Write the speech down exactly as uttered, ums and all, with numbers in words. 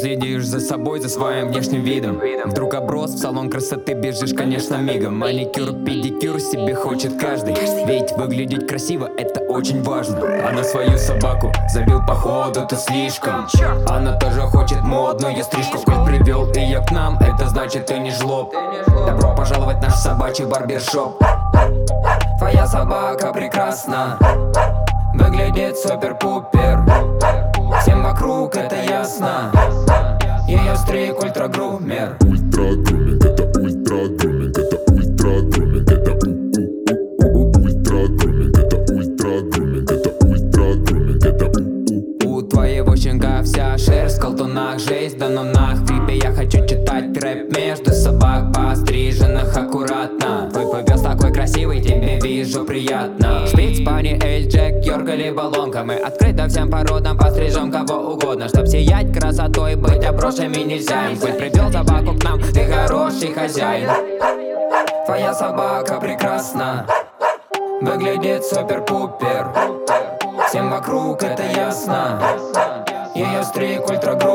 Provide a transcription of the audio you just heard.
следишь за собой, за своим внешним видом. Вдруг оброс в салон красоты, бежишь, конечно, мигом. Маникюр, педикюр себе хочет каждый. Ведь выглядеть красиво — это очень важно. А на свою собаку забил, походу, ты слишком. Она тоже хочет модную стрижку. Коль привел ее к нам, это значит ты не жлоб. Добро пожаловать в наш собачий барбершоп. Твоя собака прекрасна, выглядит супер-пупер. Всем вокруг это ясно. Ее стриг ультра-грумер. Ультра-груминг, это ультра-груминг, это ультра-груминг, это ультра-груминг, это ультра-груминг, это ультра-груминг, это У твоего щенка вся шерсть в колтунах, жесть, да ну нах. В клипе я хочу читать рэп между собак, постриженных аккуратно. Твой повез такой красивый, тебе вижу приятно. Шпиц, пани, эль, джек, йорк или баллонка. Мы открыто всем породам, пострижем кого угодно. Чтоб сиять красотой, быть обросшими нельзя. Коль привел собаку к нам, ты хороший хозяин. Твоя собака прекрасна, выглядит супер-пупер. Всем вокруг это ясно. Ее стриг ультра-грумер.